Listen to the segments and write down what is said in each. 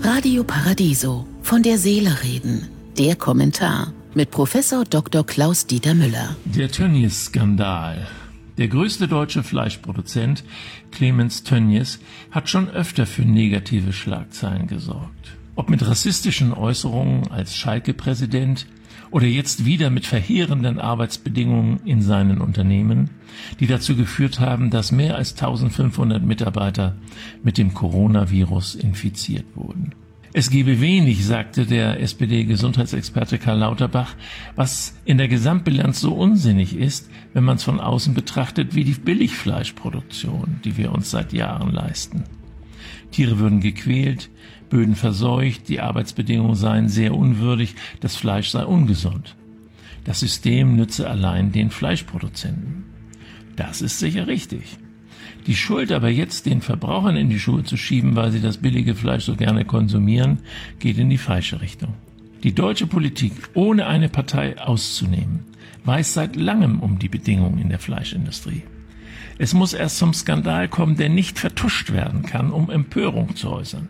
Radio Paradiso, von der Seele reden. Der Kommentar mit Professor Dr. Klaus-Dieter Müller. Der Tönnies-Skandal. Der größte deutsche Fleischproduzent, Clemens Tönnies, hat schon öfter für negative Schlagzeilen gesorgt. Ob mit rassistischen Äußerungen als Schalke-Präsident oder jetzt wieder mit verheerenden Arbeitsbedingungen in seinen Unternehmen, die dazu geführt haben, dass mehr als 1500 Mitarbeiter mit dem Coronavirus infiziert wurden. Es gebe wenig, sagte der SPD-Gesundheitsexperte Karl Lauterbach, was in der Gesamtbilanz so unsinnig ist, wenn man es von außen betrachtet wie die Billigfleischproduktion, die wir uns seit Jahren leisten. Tiere würden gequält, Böden verseucht, die Arbeitsbedingungen seien sehr unwürdig, das Fleisch sei ungesund. Das System nütze allein den Fleischproduzenten. Das ist sicher richtig. Die Schuld aber jetzt den Verbrauchern in die Schuhe zu schieben, weil sie das billige Fleisch so gerne konsumieren, geht in die falsche Richtung. Die deutsche Politik, ohne eine Partei auszunehmen, weiß seit langem um die Bedingungen in der Fleischindustrie. Es muss erst zum Skandal kommen, der nicht vertuscht werden kann, um Empörung zu äußern.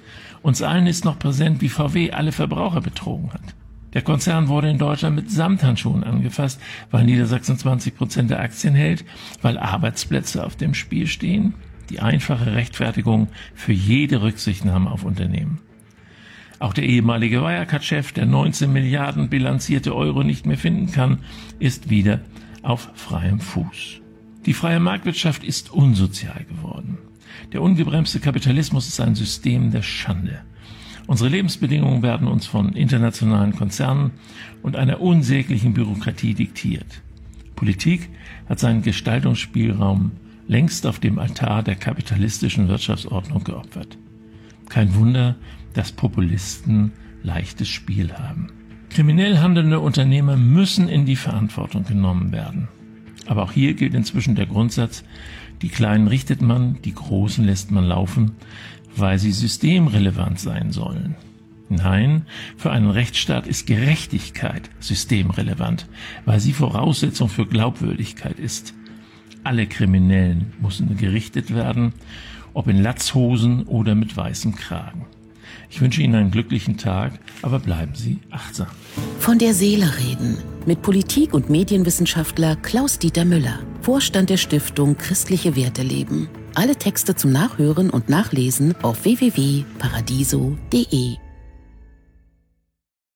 Uns allen ist noch präsent, wie VW alle Verbraucher betrogen hat. Der Konzern wurde in Deutschland mit Samthandschuhen angefasst, weil Niedersachsen 20% der Aktien hält, weil Arbeitsplätze auf dem Spiel stehen. Die einfache Rechtfertigung für jede Rücksichtnahme auf Unternehmen. Auch der ehemalige Wirecard-Chef, der 19 Milliarden bilanzierte Euro nicht mehr finden kann, ist wieder auf freiem Fuß. Die freie Marktwirtschaft ist unsozial geworden. Der ungebremste Kapitalismus ist ein System der Schande. Unsere Lebensbedingungen werden uns von internationalen Konzernen und einer unsäglichen Bürokratie diktiert. Politik hat seinen Gestaltungsspielraum längst auf dem Altar der kapitalistischen Wirtschaftsordnung geopfert. Kein Wunder, dass Populisten leichtes Spiel haben. Kriminell handelnde Unternehmer müssen in die Verantwortung genommen werden. Aber auch hier gilt inzwischen der Grundsatz, die Kleinen richtet man, die Großen lässt man laufen, weil sie systemrelevant sein sollen. Nein, für einen Rechtsstaat ist Gerechtigkeit systemrelevant, weil sie Voraussetzung für Glaubwürdigkeit ist. Alle Kriminellen müssen gerichtet werden, ob in Latzhosen oder mit weißem Kragen. Ich wünsche Ihnen einen glücklichen Tag, aber bleiben Sie achtsam. Von der Seele reden mit Politik- und Medienwissenschaftler Klaus-Dieter Müller, Vorstand der Stiftung Christliche Werte leben. Alle Texte zum Nachhören und Nachlesen auf www.paradiso.de.